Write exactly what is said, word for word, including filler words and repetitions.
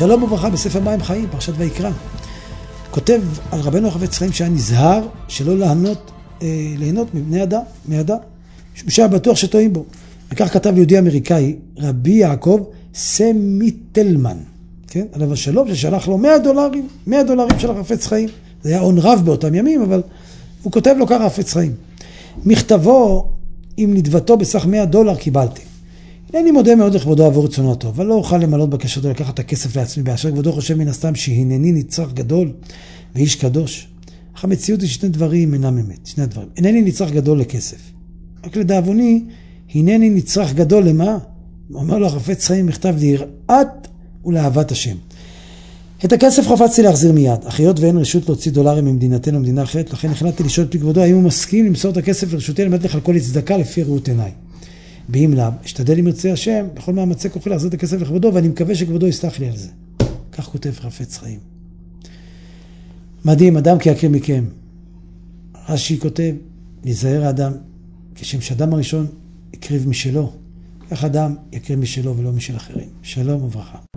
שלום וברכה בספר מים חיים, פרשת ויקרא. כותב על רבנו החפץ חיים שהיה נזהר שלא ליהנות, אה, ליהנות מבני אדם, מאדם, שהיה בטוח שטועים בו. וכך כתב יהודי אמריקאי, רבי יעקב סמיטלמן, כן? עליו השלום, ששלח לו מאה דולרים, מאה דולרים של החפץ חיים. זה היה עון רב באותם ימים, אבל הוא כותב לו ככה החפץ חיים. מכתבו עם נדבתו בסך מאה דולר קיבלתי. אני מודה מאוד לכבודו עבור רצונו הטוב, אבל לא אוכל למלות בקשתו לקחת את הכסף לעצמי, באשר כבודו חושב מן הסתם שהנני נצרך גדול ואיש קדוש. אך המציאות היא שני דברים אינם אמת, שני הדברים. אינני נצרך גדול לכסף. רק לדאבוני, הנני נצרך גדול למה? הוא אומר לו החפץ חיים מכתב ליראת ולאהבת השם. את הכסף חפצתי להחזיר מיד, אך היות ואין רשות להוציא דולרים ממדינתנו למדינה אחרת, לכן החלטתי לשאול את כבודו האם הוא מסכים למסור את הכסף לרשותי למד לחלקו לצדקה לפי ראות עיניי. באם לאו, אשתדל אם ירצה השם, בכל מאמצי כוחי להחזיר את הכסף לכבודו, ואני מקווה שכבודו יסלח לי על זה. כך כותב חפץ חיים. מדהים, אדם כי יקר מכם. רש"י כותב, להיזהר האדם, כשם שאדם הראשון יקריב משלו, כך אדם יקריב משלו ולא משל אחרים. שלום וברכה.